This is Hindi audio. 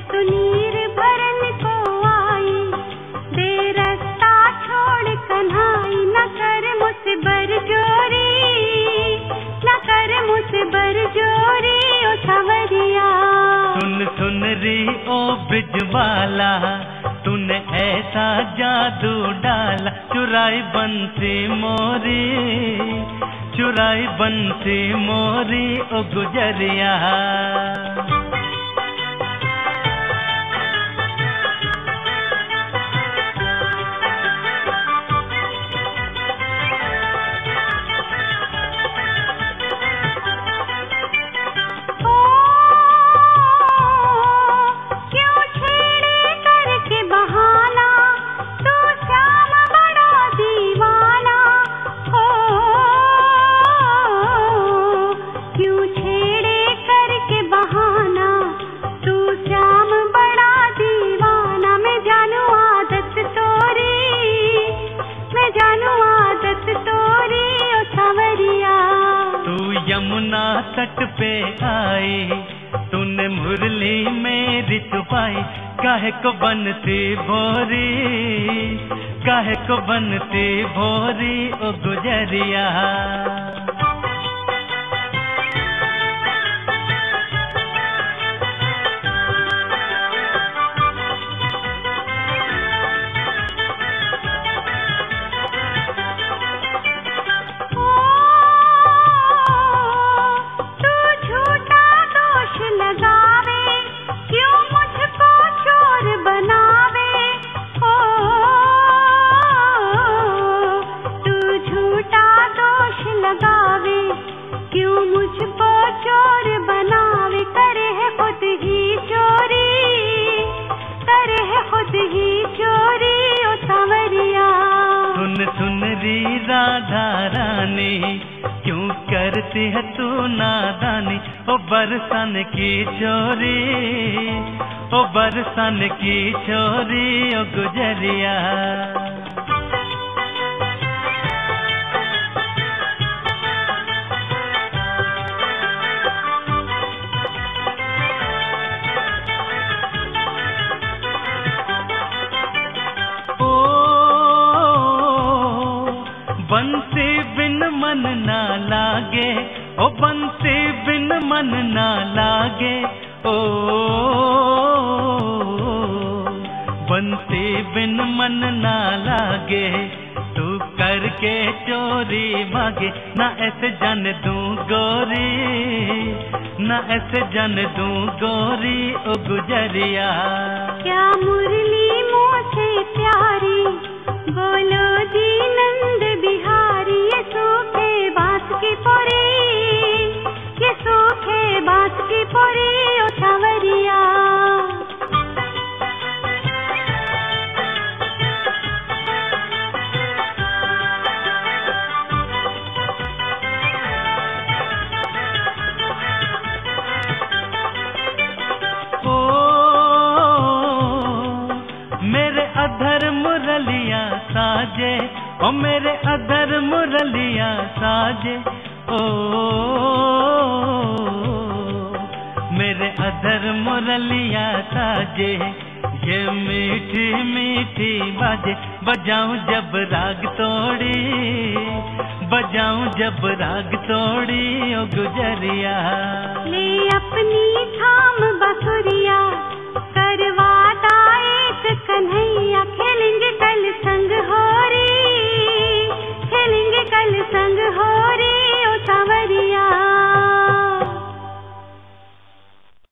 तू नीर भरन को आई, दे रास्ता छोड़ कन्हाई। न कर मुझसे बरजोरी, न कर मुझसे बरजोरी ओ सावरिया। सुन सुन री ओ ब्रिजवाला, तूने ऐसा जादू डाला, चुराई बंसी मोरी, चुराई बंसी मोरी ओ गुजरिया। यमुना तट पे आई, तूने मुरली मेरी छुपाई। काहे को बनती भोरी, काहे को बनती भोरी ओ गुजरिया। क्यों मुझको चोर बनावे, करे है खुद ही चोरी, करे है खुद ही चोरी ओ सावरिया। सुन सुन री राधा रानी, क्यों करती है तू नादानी। ओ बरसन की चोरी, ओ बरसन की चोरी ओ गुजरिया। बंसी बिन मन ना लागे, ओ बंसी बिन मन ना लागे। ओ बंसी बिन मन ना लागे, तू करके चोरी भागे। ना ऐसे जान दूं गोरी, ना ऐसे जान दूं गोरी ओ गुजरिया। क्या मुरली मुझसे प्यारी, बोलो जी नंद बिहारी। ये सूखे बांस की पोरी, ये सूखे बांस की पोरी ओ सावरिया। मेरे अधर मुरलिया साजे, ओ मेरे अधर मुरलिया साजे। ओ मेरे अधर मुरलिया साजे, ये मीठी मीठी बाजे। बजाऊं जब राग तोड़ी, बजाऊं जब राग तोड़ी ओ गुजरिया। ले अपनी थाम बसुरिया, करवाता एक कन्हैया। खेलेंगे कल संग होरी, खेलेंगे कल संग हो